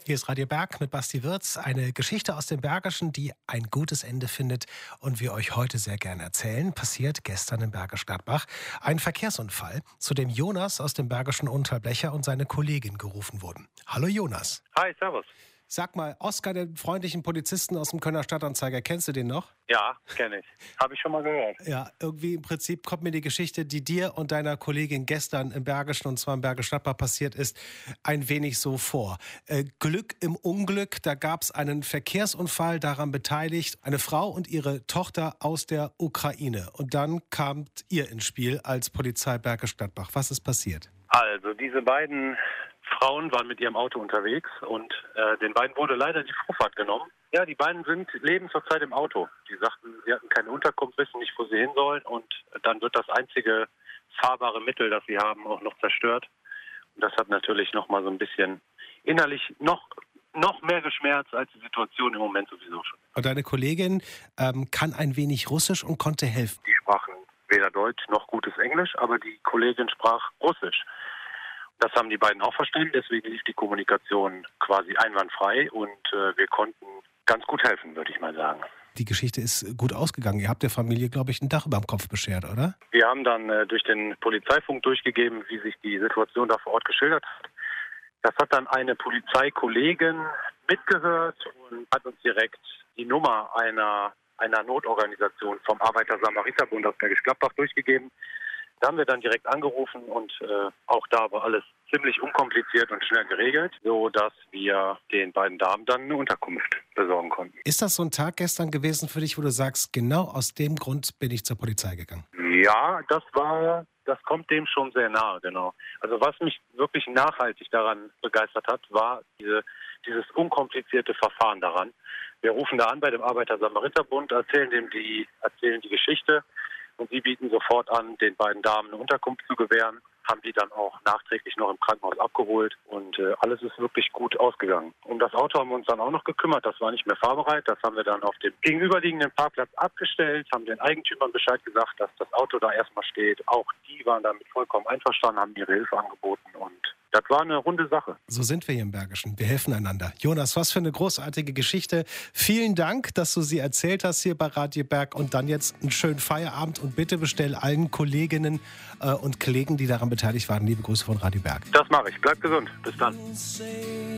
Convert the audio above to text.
Hier ist Radio Berg mit Basti Wirz. Eine Geschichte aus dem Bergischen, die ein gutes Ende findet und wir euch heute sehr gerne erzählen. Passiert gestern in Bergisch Gladbach. Ein Verkehrsunfall, zu dem Jonas aus dem Bergischen Unterblecher und seine Kollegin gerufen wurden. Hallo Jonas. Hi, servus. Sag mal, Oskar, den freundlichen Polizisten aus dem Kölner Stadtanzeiger, kennst du den noch? Ja, kenne ich. Habe ich schon mal gehört. Ja, irgendwie im Prinzip kommt mir die Geschichte, die dir und deiner Kollegin gestern im Bergischen, und zwar im Bergisch Gladbach passiert ist, ein wenig so vor. Glück im Unglück, da gab es einen Verkehrsunfall, daran beteiligt eine Frau und ihre Tochter aus der Ukraine. Und dann kamt ihr ins Spiel als Polizei Bergisch Gladbach. Was ist passiert? Also, diese beiden Frauen waren mit ihrem Auto unterwegs und den beiden wurde leider die Vorfahrt genommen. Ja, die beiden leben zurzeit im Auto. Die sagten, sie hatten keine Unterkunft, wissen nicht, wo sie hin sollen und dann wird das einzige fahrbare Mittel, das sie haben, auch noch zerstört. Und das hat natürlich noch mal so ein bisschen innerlich noch mehr geschmerzt als die Situation im Moment sowieso schon. Und deine Kollegin kann ein wenig Russisch und konnte helfen. Die sprachen weder Deutsch noch gutes Englisch, aber die Kollegin sprach Russisch. Das haben die beiden auch verstanden, deswegen lief die Kommunikation quasi einwandfrei und wir konnten ganz gut helfen, würde ich mal sagen. Die Geschichte ist gut ausgegangen. Ihr habt der Familie, glaube ich, ein Dach über dem Kopf beschert, oder? Wir haben dann durch den Polizeifunk durchgegeben, wie sich die Situation da vor Ort geschildert hat. Das hat dann eine Polizeikollegin mitgehört und hat uns direkt die Nummer einer Notorganisation vom Arbeiter-Samariter-Bund aus Bergisch Gladbach durchgegeben. Da haben wir dann direkt angerufen und auch da war alles ziemlich unkompliziert und schnell geregelt, so dass wir den beiden Damen dann eine Unterkunft besorgen konnten. Ist das so ein Tag gestern gewesen für dich, wo du sagst, genau aus dem Grund bin ich zur Polizei gegangen? Ja, das kommt dem schon sehr nahe, genau. Also was mich wirklich nachhaltig daran begeistert hat, war dieses unkomplizierte Verfahren daran. Wir rufen da an bei dem Arbeiter-Samariter-Bund, erzählen die Geschichte. Und sie bieten sofort an, den beiden Damen eine Unterkunft zu gewähren, haben die dann auch nachträglich noch im Krankenhaus abgeholt und alles ist wirklich gut ausgegangen. Um das Auto haben wir uns dann auch noch gekümmert, das war nicht mehr fahrbereit, das haben wir dann auf dem gegenüberliegenden Parkplatz abgestellt, haben den Eigentümern Bescheid gesagt, dass das Auto da erstmal steht. Auch die waren damit vollkommen einverstanden, haben ihre Hilfe angeboten und das war eine runde Sache. So sind wir hier im Bergischen. Wir helfen einander. Jonas, was für eine großartige Geschichte. Vielen Dank, dass du sie erzählt hast hier bei Radio Berg. Und dann jetzt einen schönen Feierabend. Und bitte bestell allen Kolleginnen und Kollegen, die daran beteiligt waren, liebe Grüße von Radio Berg. Das mache ich. Bleib gesund. Bis dann.